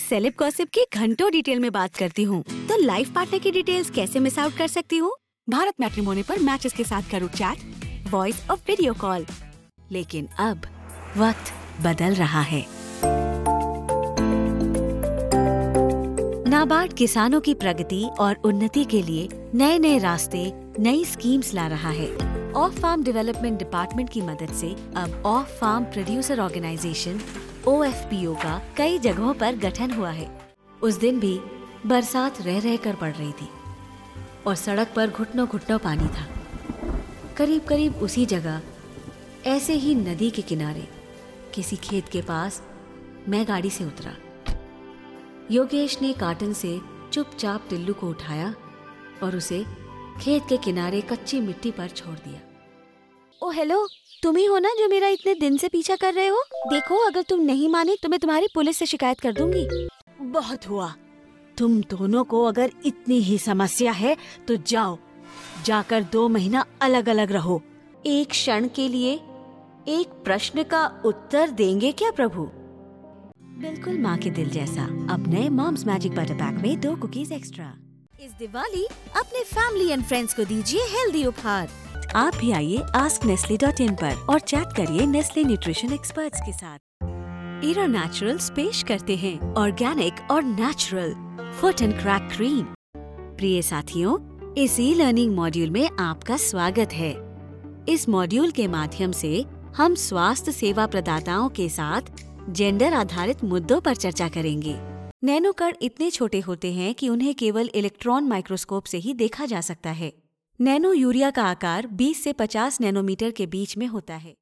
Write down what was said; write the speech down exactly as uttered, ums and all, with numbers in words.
Celeb gossip की घंटों detail में बात करती हूँ, तो लाइफ पार्टनर की डिटेल्स कैसे मिस आउट कर सकती हूँ? भारत मैट्रिमोनी पर मैचेस के साथ करूँ चैट, वॉइस और वीडियो कॉल। लेकिन अब वक्त बदल रहा है। नाबार्ड किसानों की प्रगति और उन्नति के लिए नए नए रास्ते, नई स्कीम्स ला रहा है। ऑफ फार्म डेवलपमेंट डिपार्टमेंट की मदद से अब of farm producer organization O F P O का कई जगहों पर गठन हुआ है। उस दिन भी बरसात रह रह कर पड़ रही थी और सड़क पर घुटनों घुटनों पानी था। करीब करीब उसी जगह ऐसे ही नदी के किनारे किसी खेत के पास मैं गाड़ी से उतरा। योगेश ने कार्टन से चुपचाप टिल्लू को उठाया और उसे खेत के किनारे कच्ची मिट्टी पर छोड़ दिया। ओ हेलो, तुम ही हो ना जो मेरा इतने दिन से पीछा कर रहे हो? देखो, अगर तुम नहीं माने तो मैं तुम्हारी पुलिस से शिकायत कर दूंगी। बहुत हुआ, तुम दोनों को अगर इतनी ही समस्या है तो जाओ, जाकर दो महीना अलग अलग रहो। एक क्षण के लिए एक प्रश्न का उत्तर देंगे क्या प्रभु? बिल्कुल माँ के दिल जैसा। अब नए मॉम्स मैजिक बटर पैक में दो कुकीज एक्स्ट्रा। इस दिवाली अपने फैमिली एंड फ्रेंड्स को दीजिए हेल्दी उपहार। आप भी आइए आस्क नेस्ले डॉट इन पर और चैट करिए नेस्ले न्यूट्रिशन एक्सपर्ट्स के साथ। ईरा नेचुरल्स पेश करते हैं ऑर्गेनिक और natural foot and crack cream. प्रिय साथियों, इस ई लर्निंग मॉड्यूल में आपका स्वागत है। इस मॉड्यूल के माध्यम से हम स्वास्थ्य सेवा प्रदाताओं के साथ जेंडर आधारित मुद्दों पर चर्चा करेंगे। नैनो कण इतने छोटे होते हैं कि उन्हें केवल इलेक्ट्रॉन माइक्रोस्कोप से ही देखा जा सकता है। नैनो यूरिया का आकार बीस से पचास नैनोमीटर के बीच में होता है।